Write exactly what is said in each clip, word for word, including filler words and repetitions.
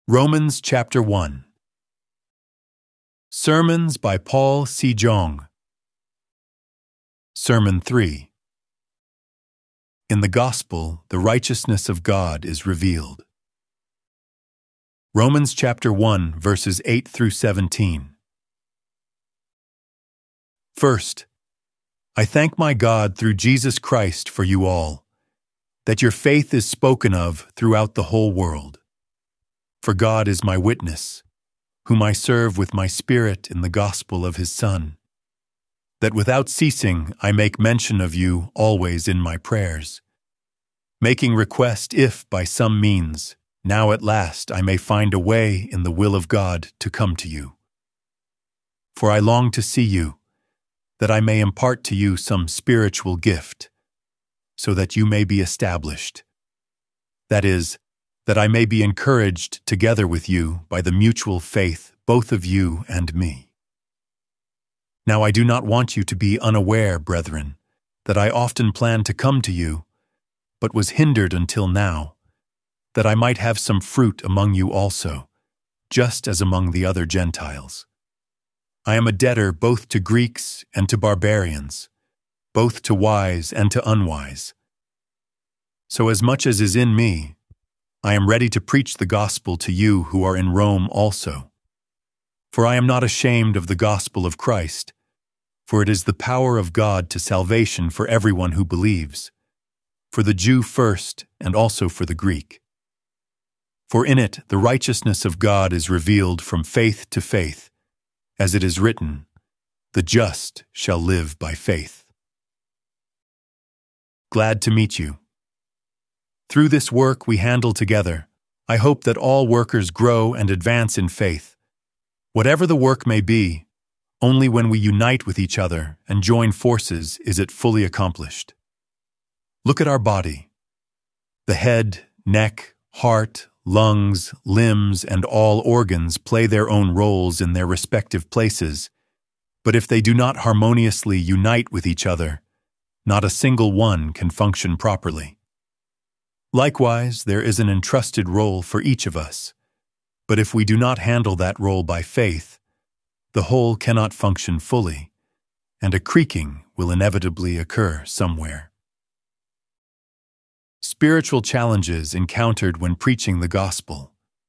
Romans chapter one. Sermons by Paul Sejong. Sermon three. In the Gospel, the righteousness of God is revealed. Romans chapter one, verses eight through seventeen. First, I thank my God through Jesus Christ for you all, that your faith is spoken of throughout the whole world. For God is my witness, whom I serve with my spirit in the gospel of his Son, that without ceasing I make mention of you always in my prayers, making request if, by some means, now at last I may find a way in the will of God to come to you. For I long to see you, that I may impart to you some spiritual gift, so that you may be established. That is, that I may be encouraged together with you by the mutual faith both of you and me. Now I do not want you to be unaware, brethren, that I often planned to come to you, but was hindered until now, that I might have some fruit among you also, just as among the other Gentiles. I am a debtor both to Greeks and to barbarians, both to wise and to unwise. So as much as is in me, I am ready to preach the gospel to you who are in Rome also. For I am not ashamed of the gospel of Christ, for it is the power of God to salvation for everyone who believes, for the Jew first and also for the Greek. For in it the righteousness of God is revealed from faith to faith, as it is written, "The just shall live by faith." Glad to meet you. Through this work we handle together, I hope that all workers grow and advance in faith. Whatever the work may be, only when we unite with each other and join forces is it fully accomplished. Look at our body. The head, neck, heart, lungs, limbs, and all organs play their own roles in their respective places, but if they do not harmoniously unite with each other, not a single one can function properly. Likewise, there is an entrusted role for each of us, but if we do not handle that role by faith, the whole cannot function fully, and a creaking will inevitably occur somewhere. Spiritual challenges encountered when preaching the gospel.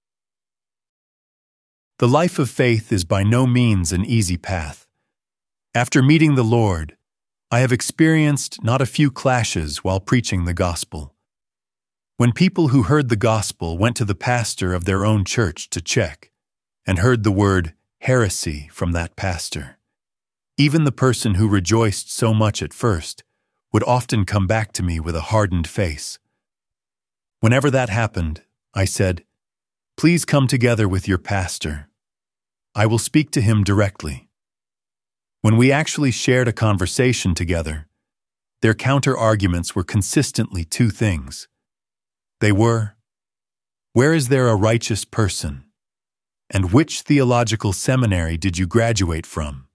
The life of faith is by no means an easy path. After meeting the Lord, I have experienced not a few clashes while preaching the gospel. When people who heard the gospel went to the pastor of their own church to check, and heard the word heresy from that pastor, even the person who rejoiced so much at first would often come back to me with a hardened face. Whenever that happened, I said, "Please come together with your pastor. I will speak to him directly." When we actually shared a conversation together, their counter-arguments were consistently two things. They were, "Where is there a righteous person? And which theological seminary did you graduate from?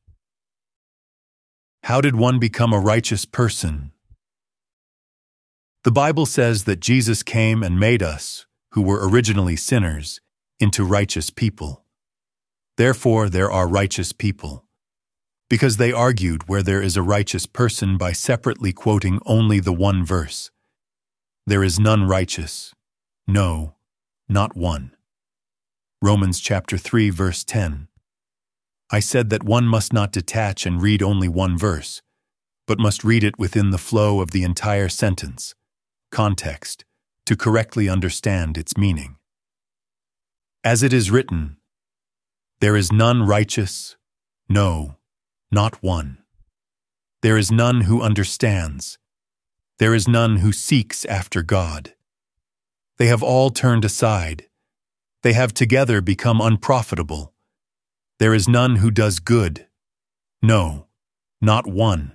How did one become a righteous person?" The Bible says that Jesus came and made us, who were originally sinners, into righteous people. Therefore there are righteous people, because they argued where there is a righteous person by separately quoting only the one verse. There is none righteous, no, not one. Romans chapter three, verse ten. I said that one must not detach and read only one verse, but must read it within the flow of the entire sentence, context, to correctly understand its meaning. As it is written, "There is none righteous, no, not one. There is none who understands. There is none who seeks after God. They have all turned aside. They have together become unprofitable. There is none who does good. No, not one.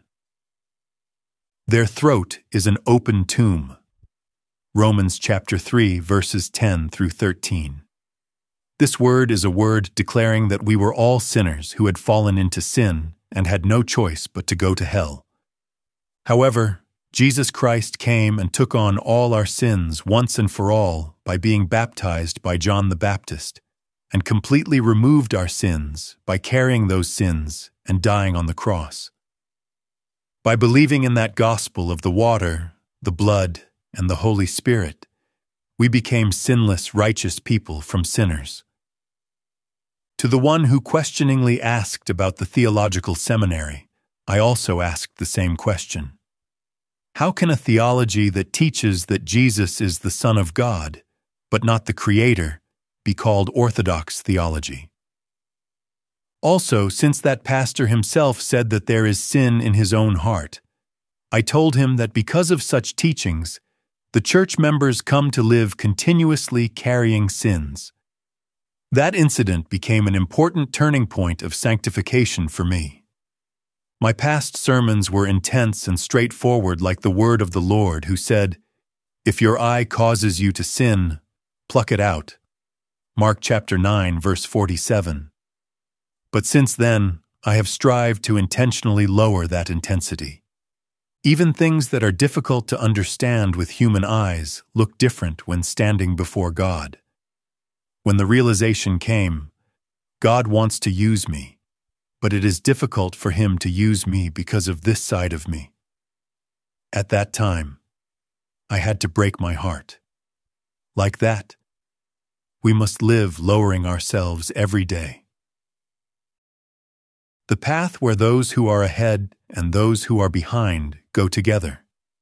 Their throat is an open tomb." Romans chapter three, verses ten through thirteen. This word is a word declaring that we were all sinners who had fallen into sin and had no choice but to go to hell. However, Jesus Christ came and took on all our sins once and for all by being baptized by John the Baptist, and completely removed our sins by carrying those sins and dying on the cross. By believing in that gospel of the water, the blood, and the Holy Spirit, we became sinless, righteous people from sinners. To the one who questioningly asked about the theological seminary, I also asked the same question. How can a theology that teaches that Jesus is the Son of God, but not the Creator, be called orthodox theology? Also, since that pastor himself said that there is sin in his own heart, I told him that because of such teachings, the church members come to live continuously carrying sins. That incident became an important turning point of sanctification for me. My past sermons were intense and straightforward like the word of the Lord, who said, "If your eye causes you to sin, pluck it out." Mark chapter nine, verse forty-seven. But since then, I have strived to intentionally lower that intensity. Even things that are difficult to understand with human eyes look different when standing before God. When the realization came, God wants to use me, but it is difficult for Him to use me because of this side of me. At that time, I had to break my heart. Like that, we must live lowering ourselves every day. The path where those who are ahead and those who are behind go together.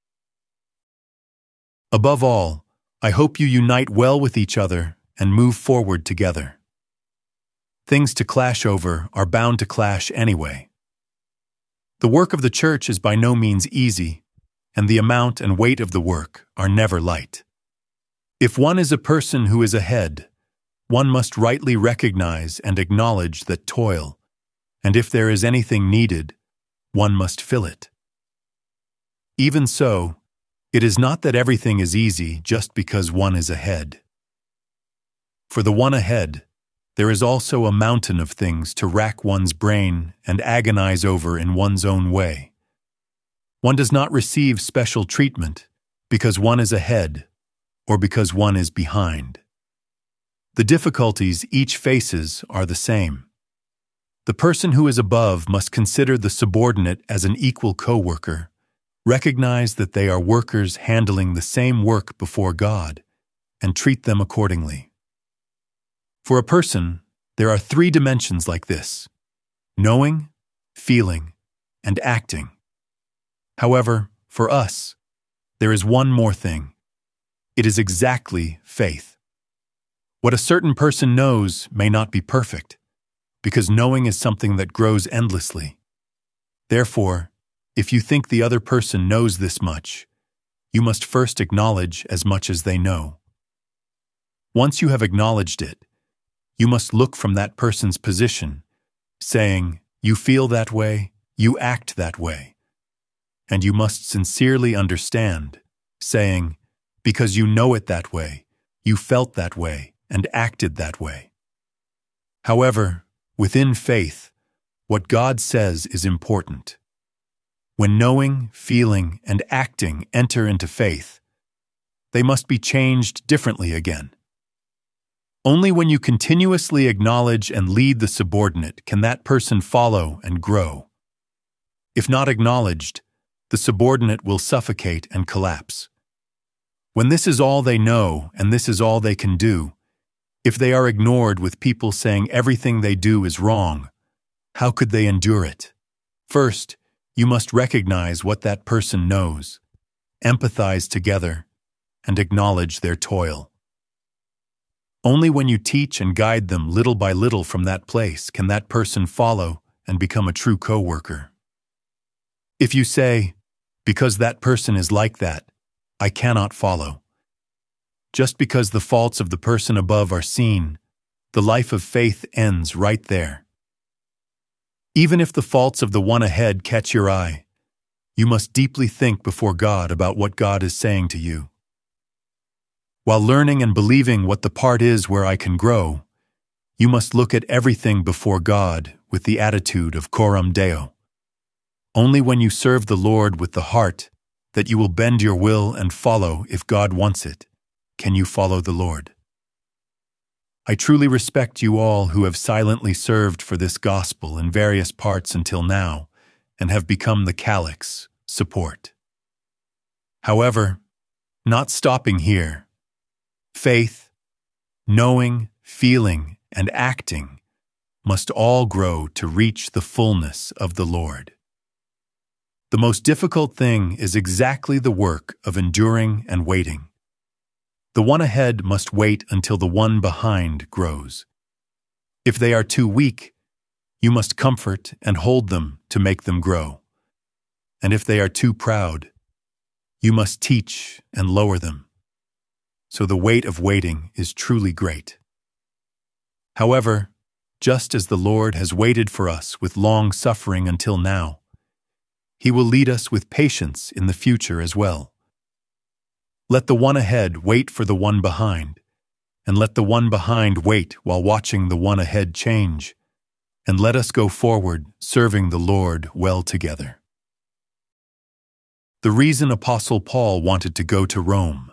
Above all, I hope you unite well with each other and move forward together. Things to clash over are bound to clash anyway. The work of the church is by no means easy, and the amount and weight of the work are never light. If one is a person who is ahead, one must rightly recognize and acknowledge that toil, and if there is anything needed, one must fill it. Even so, it is not that everything is easy just because one is ahead. For the one ahead, there is also a mountain of things to rack one's brain and agonize over in one's own way. One does not receive special treatment because one is ahead or because one is behind. The difficulties each faces are the same. The person who is above must consider the subordinate as an equal co-worker, recognize that they are workers handling the same work before God, and treat them accordingly. For a person, there are three dimensions like this: knowing, feeling, and acting. However, for us, there is one more thing. It is exactly faith. What a certain person knows may not be perfect, because knowing is something that grows endlessly. Therefore, if you think the other person knows this much, you must first acknowledge as much as they know. Once you have acknowledged it, you must look from that person's position, saying, "You feel that way, you act that way." And you must sincerely understand, saying, "Because you know it that way, you felt that way, and acted that way." However, within faith, what God says is important. When knowing, feeling, and acting enter into faith, they must be changed differently again. Only when you continuously acknowledge and lead the subordinate can that person follow and grow. If not acknowledged, the subordinate will suffocate and collapse. When this is all they know and this is all they can do, if they are ignored with people saying everything they do is wrong, how could they endure it? First, you must recognize what that person knows, empathize together, and acknowledge their toil. Only when you teach and guide them little by little from that place can that person follow and become a true co-worker. If you say, "Because that person is like that, I cannot follow," just because the faults of the person above are seen, the life of faith ends right there. Even if the faults of the one ahead catch your eye, you must deeply think before God about what God is saying to you. While learning and believing what the part is where I can grow, you must look at everything before God with the attitude of coram Deo. Only when you serve the Lord with the heart that you will bend your will and follow if God wants it. Can you follow the Lord? I truly respect you all who have silently served for this gospel in various parts until now and have become the calyx support. However, not stopping here, faith, knowing, feeling, and acting must all grow to reach the fullness of the Lord. The most difficult thing is exactly the work of enduring and waiting. The one ahead must wait until the one behind grows. If they are too weak, you must comfort and hold them to make them grow. And if they are too proud, you must teach and lower them. So the weight of waiting is truly great. However, just as the Lord has waited for us with long suffering until now, He will lead us with patience in the future as well. Let the one ahead wait for the one behind, and let the one behind wait while watching the one ahead change, and let us go forward serving the Lord well together. The reason Apostle Paul wanted to go to Rome.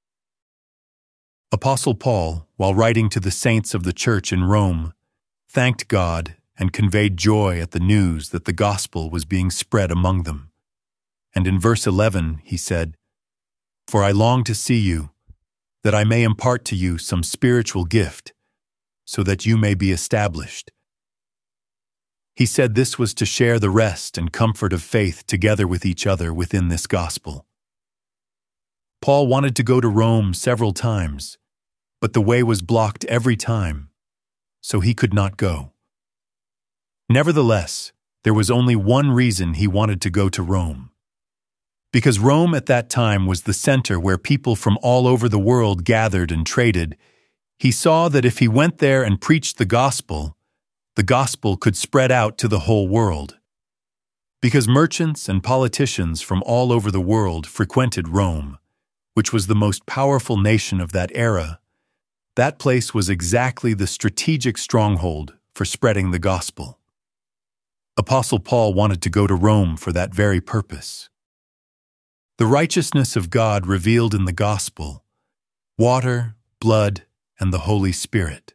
Apostle Paul, while writing to the saints of the church in Rome, thanked God and conveyed joy at the news that the gospel was being spread among them. And in verse eleven he said, "For I long to see you, that I may impart to you some spiritual gift, so that you may be established." He said this was to share the rest and comfort of faith together with each other within this gospel. Paul wanted to go to Rome several times, but the way was blocked every time, so he could not go. Nevertheless, there was only one reason he wanted to go to Rome. Because Rome at that time was the center where people from all over the world gathered and traded, he saw that if he went there and preached the gospel, the gospel could spread out to the whole world. Because merchants and politicians from all over the world frequented Rome, which was the most powerful nation of that era, that place was exactly the strategic stronghold for spreading the gospel. Apostle Paul wanted to go to Rome for that very purpose. The righteousness of God revealed in the gospel, water, blood, and the Holy Spirit.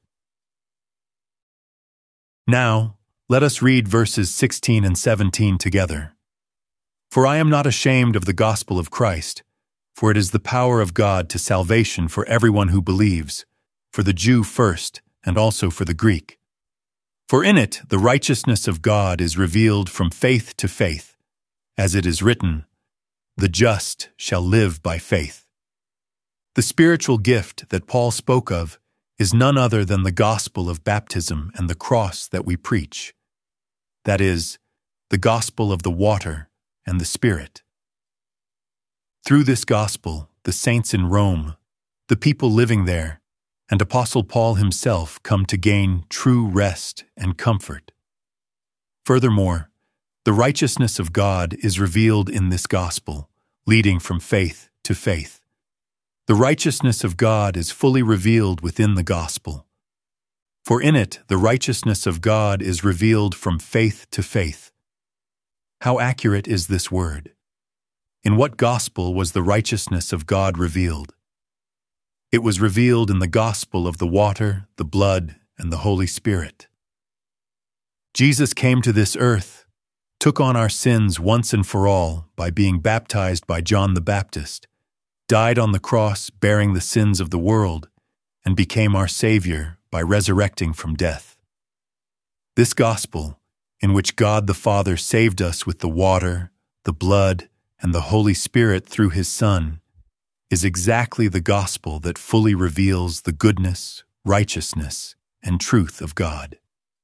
Now, let us read verses sixteen and seventeen together. "For I am not ashamed of the gospel of Christ, for it is the power of God to salvation for everyone who believes, for the Jew first, and also for the Greek. For in it the righteousness of God is revealed from faith to faith, as it is written, 'The just shall live by faith.'" The spiritual gift that Paul spoke of is none other than the gospel of baptism and the cross that we preach. That is, the gospel of the water and the Spirit. Through this gospel, the saints in Rome, the people living there, and Apostle Paul himself come to gain true rest and comfort. Furthermore, the righteousness of God is revealed in this gospel, leading from faith to faith. The righteousness of God is fully revealed within the gospel. For in it, the righteousness of God is revealed from faith to faith. How accurate is this word? In what gospel was the righteousness of God revealed? It was revealed in the gospel of the water, the blood, and the Holy Spirit. Jesus came to this earth, took on our sins once and for all by being baptized by John the Baptist, died on the cross bearing the sins of the world, and became our Savior by resurrecting from death. This gospel, in which God the Father saved us with the water, the blood, and the Holy Spirit through His Son, is exactly the gospel that fully reveals the goodness, righteousness, and truth of God.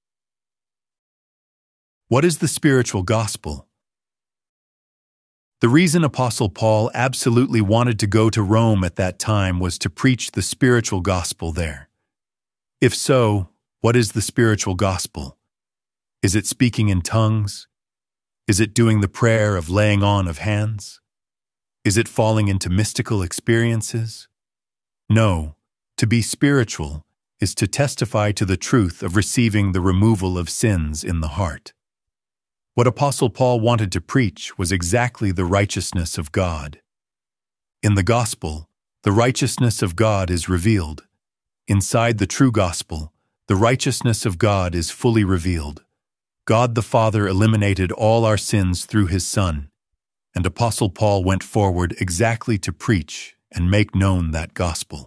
What is the spiritual gospel? The reason Apostle Paul absolutely wanted to go to Rome at that time was to preach the spiritual gospel there. If so, what is the spiritual gospel? Is it speaking in tongues? Is it doing the prayer of laying on of hands? Is it falling into mystical experiences? No, to be spiritual is to testify to the truth of receiving the removal of sins in the heart. What Apostle Paul wanted to preach was exactly the righteousness of God. In the gospel, the righteousness of God is revealed. Inside the true gospel, the righteousness of God is fully revealed. God the Father eliminated all our sins through his Son, and Apostle Paul went forward exactly to preach and make known that gospel.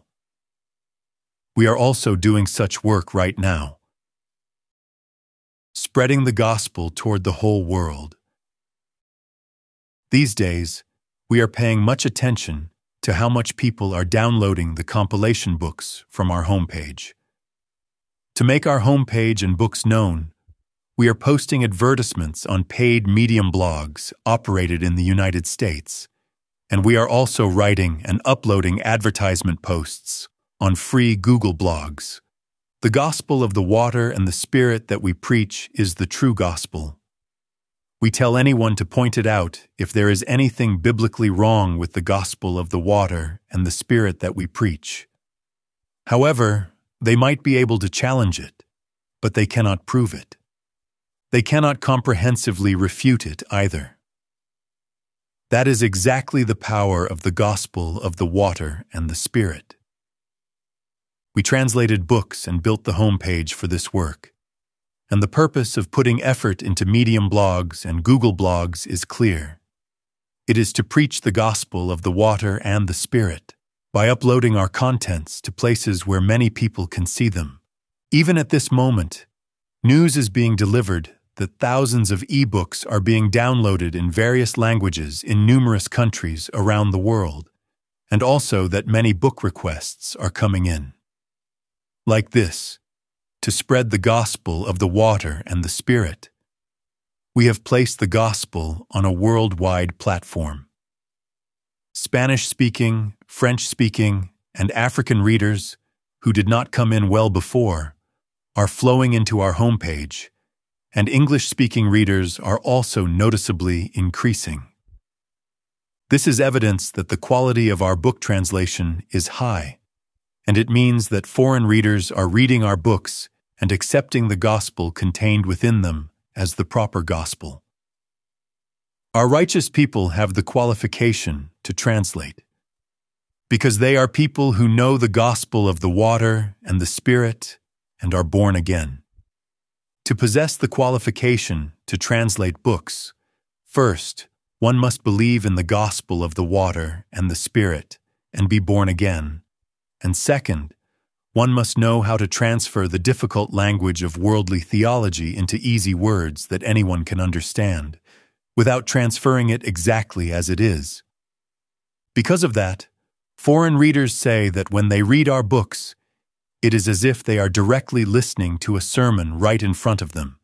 We are also doing such work right now, spreading the gospel toward the whole world. These days, we are paying much attention to how much people are downloading the compilation books from our homepage. To make our homepage and books known, we are posting advertisements on paid Medium blogs operated in the United States, and we are also writing and uploading advertisement posts on free Google blogs. The gospel of the water and the Spirit that we preach is the true gospel. We tell anyone to point it out if there is anything biblically wrong with the gospel of the water and the Spirit that we preach. However, they might be able to challenge it, but they cannot prove it. They cannot comprehensively refute it either. That is exactly the power of the gospel of the water and the Spirit. We translated books and built the homepage for this work. And the purpose of putting effort into Medium blogs and Google blogs is clear. It is to preach the gospel of the water and the Spirit by uploading our contents to places where many people can see them. Even at this moment, news is being delivered that thousands of e-books are being downloaded in various languages in numerous countries around the world, and also that many book requests are coming in. Like this, to spread the gospel of the water and the Spirit. We have placed the gospel on a worldwide platform. Spanish-speaking, French-speaking, and African readers who did not come in well before are flowing into our homepage, and English-speaking readers are also noticeably increasing. This is evidence that the quality of our book translation is high, and it means that foreign readers are reading our books and accepting the gospel contained within them as the proper gospel. Our righteous people have the qualification to translate, because they are people who know the gospel of the water and the Spirit and are born again. To possess the qualification to translate books, first, one must believe in the gospel of the water and the Spirit and be born again, and second, one must know how to transfer the difficult language of worldly theology into easy words that anyone can understand, without transferring it exactly as it is. Because of that, foreign readers say that when they read our books, it is as if they are directly listening to a sermon right in front of them.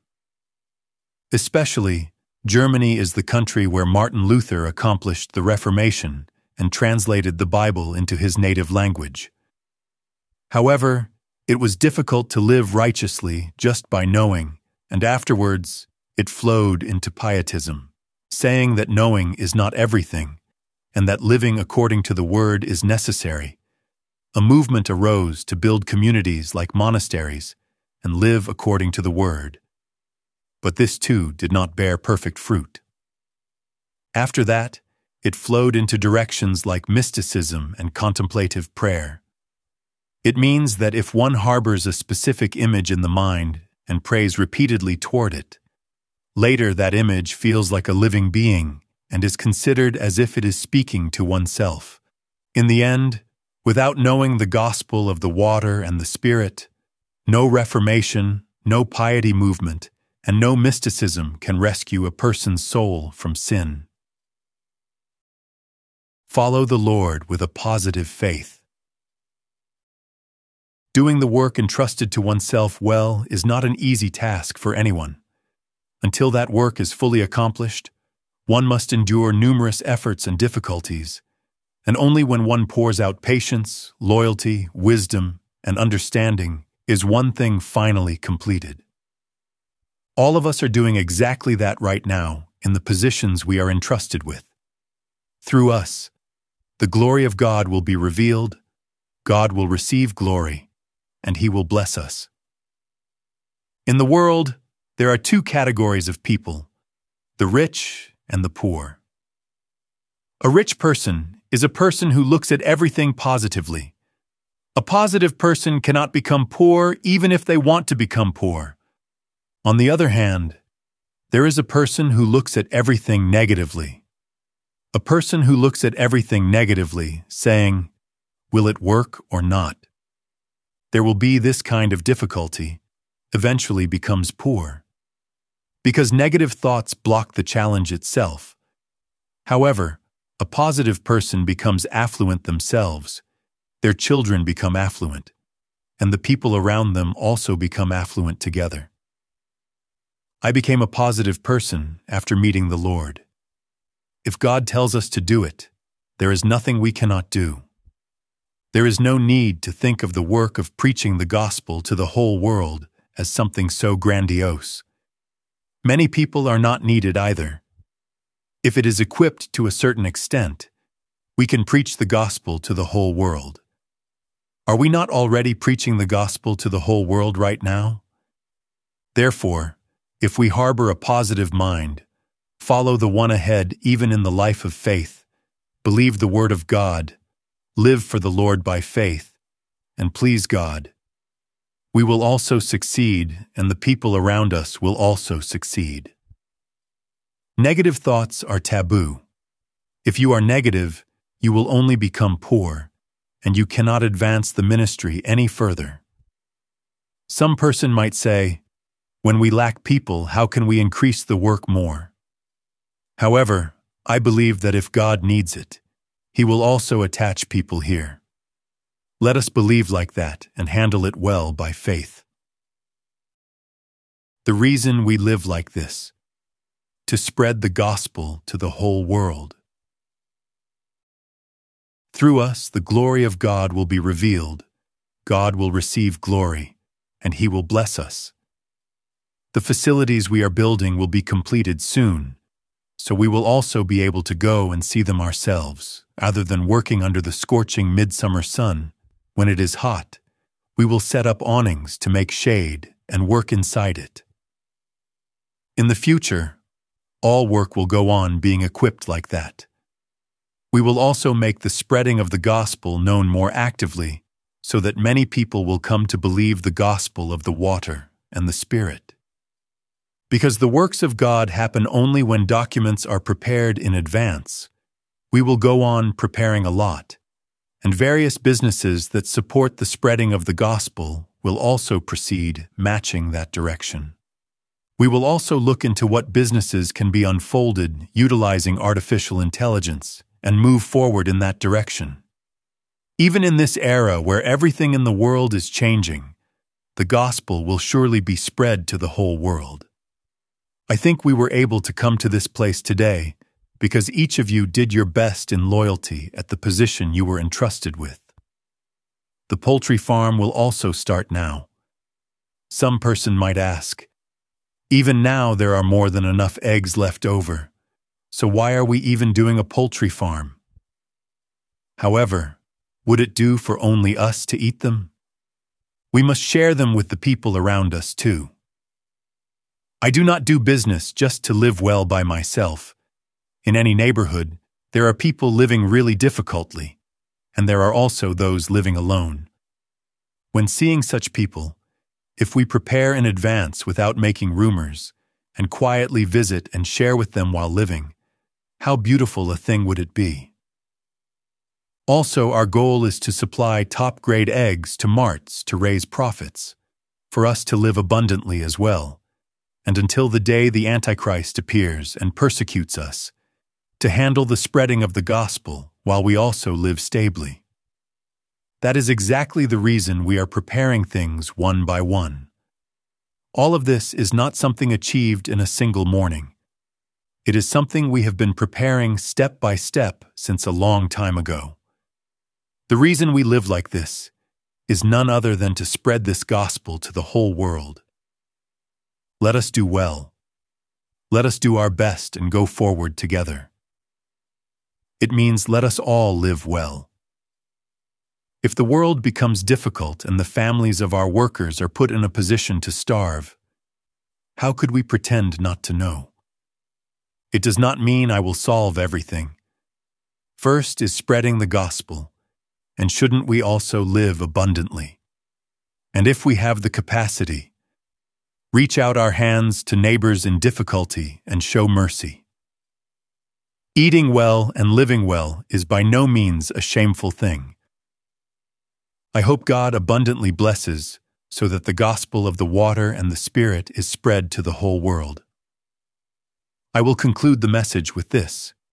Especially, Germany is the country where Martin Luther accomplished the Reformation and translated the Bible into his native language. However, it was difficult to live righteously just by knowing, and afterwards it flowed into pietism, saying that knowing is not everything, and that living according to the Word is necessary. A movement arose to build communities like monasteries and live according to the Word. But this too did not bear perfect fruit. After that, it flowed into directions like mysticism and contemplative prayer. It means that if one harbors a specific image in the mind and prays repeatedly toward it, later that image feels like a living being and is considered as if it is speaking to oneself. In the end, without knowing the gospel of the water and the Spirit, no reformation, no piety movement, and no mysticism can rescue a person's soul from sin. Follow the Lord with a positive faith. Doing the work entrusted to oneself well is not an easy task for anyone. Until that work is fully accomplished, one must endure numerous efforts and difficulties, and only when one pours out patience, loyalty, wisdom, and understanding is one thing finally completed. All of us are doing exactly that right now in the positions we are entrusted with. Through us, the glory of God will be revealed, God will receive glory, and He will bless us. In the world, there are two categories of people, The rich and the poor. A rich person is a person who looks at everything positively. A positive person cannot become poor even if they want to become poor. On the other hand, there is a person who looks at everything negatively. A person who looks at everything negatively, saying, "Will it work or not?" There will be this kind of difficulty, eventually becomes poor. Because negative thoughts block the challenge itself. However, a positive person becomes affluent themselves, their children become affluent, and the people around them also become affluent together. I became a positive person after meeting the Lord. If God tells us to do it, there is nothing we cannot do. There is no need to think of the work of preaching the gospel to the whole world as something so grandiose. Many people are not needed either. If it is equipped to a certain extent, we can preach the gospel to the whole world. Are we not already preaching the gospel to the whole world right now? Therefore, if we harbor a positive mind, follow the one ahead even in the life of faith, believe the word of God, live for the Lord by faith, and please God, we will also succeed, and the people around us will also succeed. Negative thoughts are taboo. If you are negative, you will only become poor, and you cannot advance the ministry any further. Some person might say, "When we lack people, how can we increase the work more?" However, I believe that if God needs it, He will also attach people here. Let us believe like that and handle it well by faith. The reason we live like this: to spread the gospel to the whole world. Through us, the glory of God will be revealed. God will receive glory, and He will bless us. The facilities we are building will be completed soon, so we will also be able to go and see them ourselves, rather than working under the scorching midsummer sun. When it is hot, we will set up awnings to make shade and work inside it. In the future, all work will go on being equipped like that. We will also make the spreading of the gospel known more actively, so that many people will come to believe the gospel of the water and the Spirit. Because the works of God happen only when documents are prepared in advance, we will go on preparing a lot, and various businesses that support the spreading of the gospel will also proceed matching that direction. We will also look into what businesses can be unfolded utilizing artificial intelligence and move forward in that direction. Even in this era where everything in the world is changing, the gospel will surely be spread to the whole world. I think we were able to come to this place today because each of you did your best in loyalty at the position you were entrusted with. The poultry farm will also start now. Some person might ask, "Even now there are more than enough eggs left over, so why are we even doing a poultry farm?" However, would it do for only us to eat them? We must share them with the people around us too. I do not do business just to live well by myself. In any neighborhood, there are people living really difficultly, and there are also those living alone. When seeing such people, if we prepare in advance without making rumors, and quietly visit and share with them while living, how beautiful a thing would it be? Also, our goal is to supply top-grade eggs to marts to raise profits, for us to live abundantly as well, and until the day the Antichrist appears and persecutes us, to handle the spreading of the gospel while we also live stably. That is exactly the reason we are preparing things one by one. All of this is not something achieved in a single morning. It is something we have been preparing step by step since a long time ago. The reason we live like this is none other than to spread this gospel to the whole world. Let us do well. Let us do our best and go forward together. It means let us all live well. If the world becomes difficult and the families of our workers are put in a position to starve, how could we pretend not to know? It does not mean I will solve everything. First is spreading the gospel, and shouldn't we also live abundantly? And if we have the capacity, reach out our hands to neighbors in difficulty and show mercy. Eating well and living well is by no means a shameful thing. I hope God abundantly blesses so that the gospel of the water and the Spirit is spread to the whole world. I will conclude the message with this.